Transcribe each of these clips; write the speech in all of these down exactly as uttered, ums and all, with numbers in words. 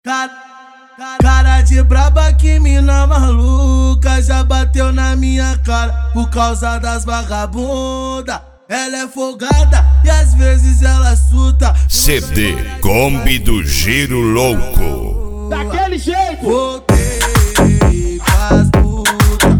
Cara, cara de braba, que mina maluca, já bateu na minha cara por causa das vagabunda. Ela é folgada e às vezes ela surta. C D Kombi do Giro Louco. Daquele jeito. Voltei pras puta,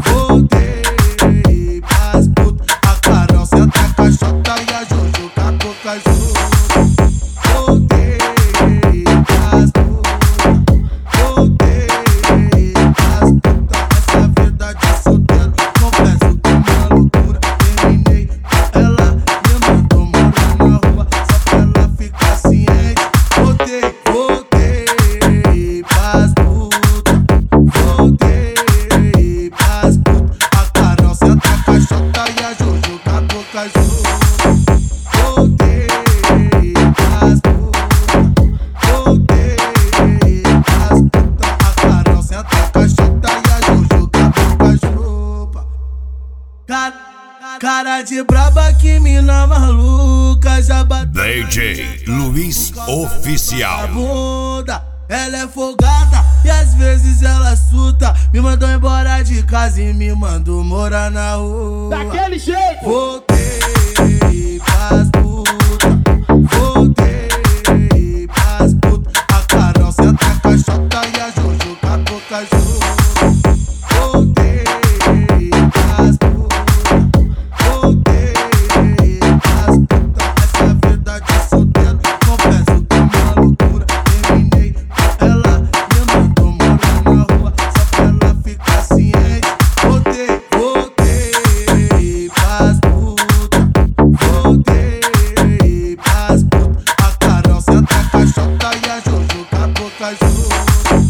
voltei pras puta. A Carol senta a caixota e a Jojo com a boca junto. Voltei pras puta, voltei pras puta. Essa vida de solteiro, confesso que é uma loucura. Terminei com ela, me mandou morar na rua só pra ela ficar ciente. Voltei, voltei pras puta, voltei pras puta. A Carol senta a caixota e a Jojo com a boca junto. Voltei pras puta, voltei pras puta. A Carol senta a caixota e a Jojo com a boca junto. Cara, cara de braba, que mina maluca, já bateu D J Luiz Oficial. bunda. Ela é folgada e às vezes ela surta. Me mandou embora de casa e me mandou morar na rua. Daquele jeito. Voltei pras puta, voltei pras puta. A Carol senta a caixota e a Jojo com a boca junto. Voltei pras puta, voltei pras puta. Essa vida de solteiro, confesso que é uma loucura. Terminei com ela, me mandou morar na rua só pra ela ficar ciente. Voltei, voltei pras puta, voltei pras puta. A Carol senta a caixota e a Jojo com a boca junto.